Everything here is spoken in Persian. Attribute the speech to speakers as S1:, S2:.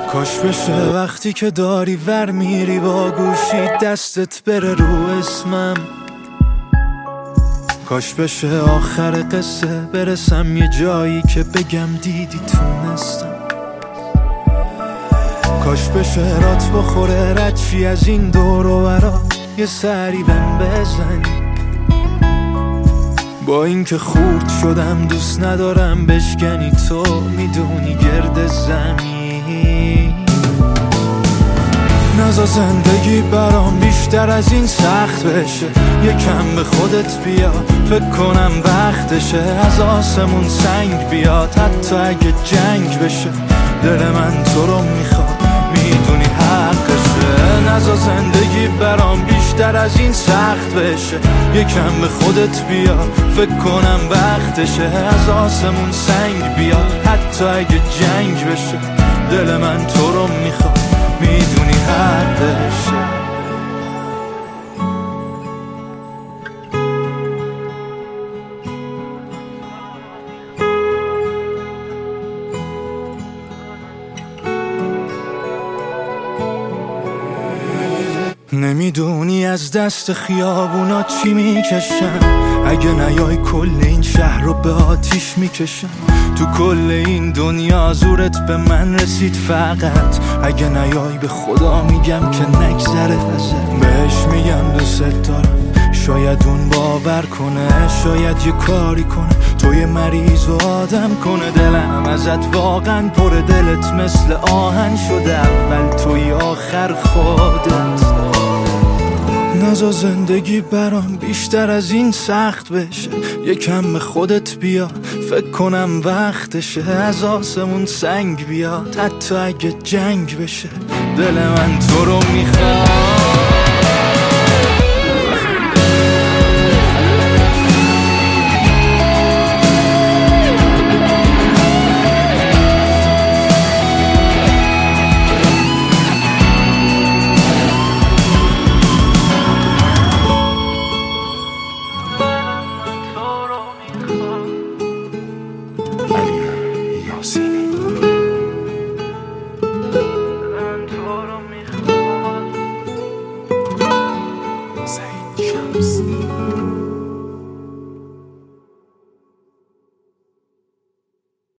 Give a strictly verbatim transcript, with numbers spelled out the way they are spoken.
S1: کاش بشه وقتی که داری ور میری با گوشی دستت بره رو اسمم، کاش بشه آخر قصه برسم یه جایی که بگم دیدی تونستم، کاش بشه رات بخوره ردشی از این دور و برا یه سری بهم بزنی. با اینکه خورد شدم دوست ندارم بشکنی، تو میدونی گرد زمین. نزا زندگی برام بیشتر از این سخت بشه، یکم به خودت بیا فکر کنم وقتشه. از آسمون سنگ بیاد حتی اگه جنگ بشه، دل من تو رو میخواد میدونی حقشه. نزا زندگی برام بیشتر از این سخت بشه، یکم به خودت بیا فکر کنم وقتشه. از آسمون سنگ بیاد حتی اگه جنگ بشه، دل من تو رو میخواد میدونی حقشه. نمیدونی از دست خیابونا چی میکشم، اگه نیای کل این شهر رو به آتیش میکشم. تو کل این دنیا زورت به من رسید فقط، اگه نیای به خدا میگم که نگذره ازت. بهش میگم دوست دارم، شاید اون باور کنه، شاید یه کاری کنه تو یه مریض و آدم کنه. دلم ازت واقعا پر، دلت مثل آهن شده، اول توی آخر خودت. نزا زندگی برام بیشتر از این سخت بشه، یکم به خودت بیا فکر کنم وقتشه. از آسمون سنگ بیاد حتی اگه جنگ بشه، دل من تو رو میخواد